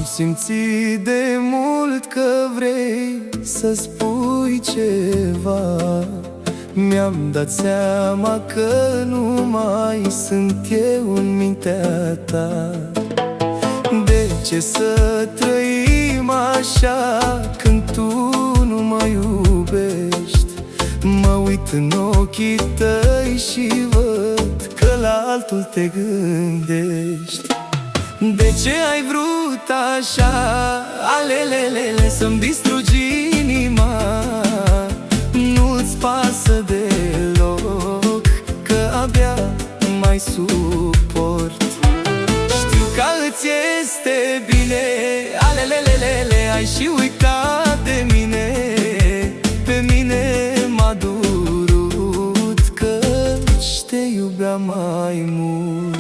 simțit de mult că vrei să spui ceva. Mi-am dat seama că nu mai sunt eu în mintea ta. De ce să trăim așa când tu nu mă iubești? Mă uit în ochii tăi și văd că la altul te gândești. De ce ai vrut așa, alelelele, să-mi distrugi inima? Nu-ți pasă deloc că abia mai suport. Știu că îți este bine, alelelele, ai și uitat de mine. Pe mine m-a durut că-și te iubeam mai mult.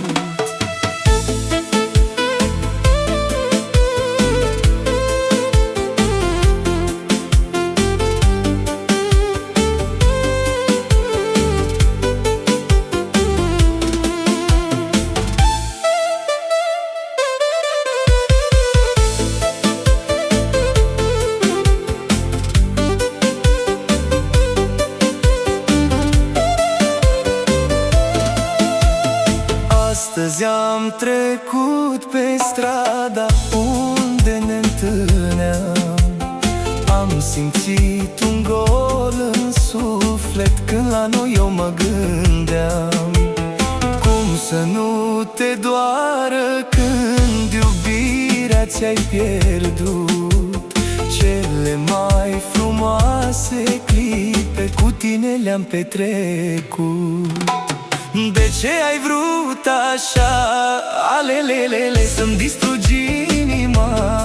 Astăzi am trecut pe strada unde ne întâlneam. Am simțit un gol în suflet când la noi eu mă gândeam. Cum să nu te doară când iubirea ți-ai pierdut? Cele mai frumoase clipe cu tine le-am petrecut. De ce ai vrut așa, alelelele, să-mi distrugi inima?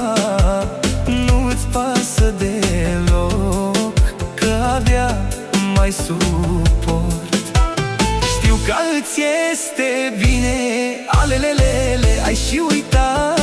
Nu-ți pasă deloc că abia mai suport. Știu că îți este bine, alelelele, ai și uitat